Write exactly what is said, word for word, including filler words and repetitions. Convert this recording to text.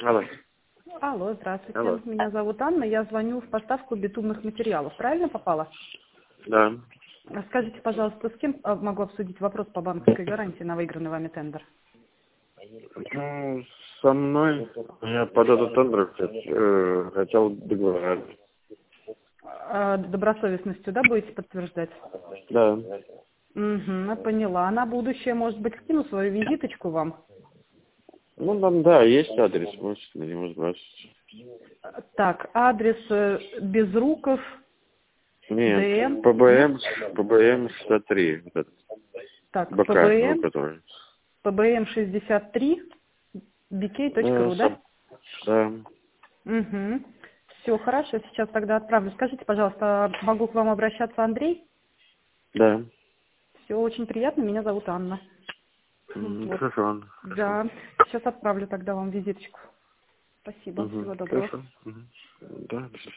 Алло. Алло, здравствуйте. Алло. Меня зовут Анна. Я звоню в поставку битумных материалов. Правильно попала? Да. А Скажите, пожалуйста, с кем а, могу обсудить вопрос по банковской гарантии на выигранный вами тендер? Ну, со мной я под этот тендер хот- э, хотел договориться. А, добросовестностью, да, будете подтверждать? Да. Угу, поняла. На будущее, может быть, скину свою визиточку вам? Ну, там, да, есть адрес, можете на него сбросить. Так, адрес э, Безруков, Нет, ДМ, нет? ПБМ, ПБМ шестьдесят три, вот этот, Так, БК, ну, ПБМ, который. ПБМ шестьдесят три, Э, bk.ru, да? сам- Да, Угу. Все, хорошо, сейчас тогда отправлю. Скажите, пожалуйста, а могу к вам обращаться, Андрей? да. Все, очень приятно, меня зовут Анна. М, Вот, Хорошо, Анна, хорошо. да, сейчас отправлю тогда вам визиточку. Спасибо, Угу. всего доброго. Хорошо. Мгм. Да, до свидания.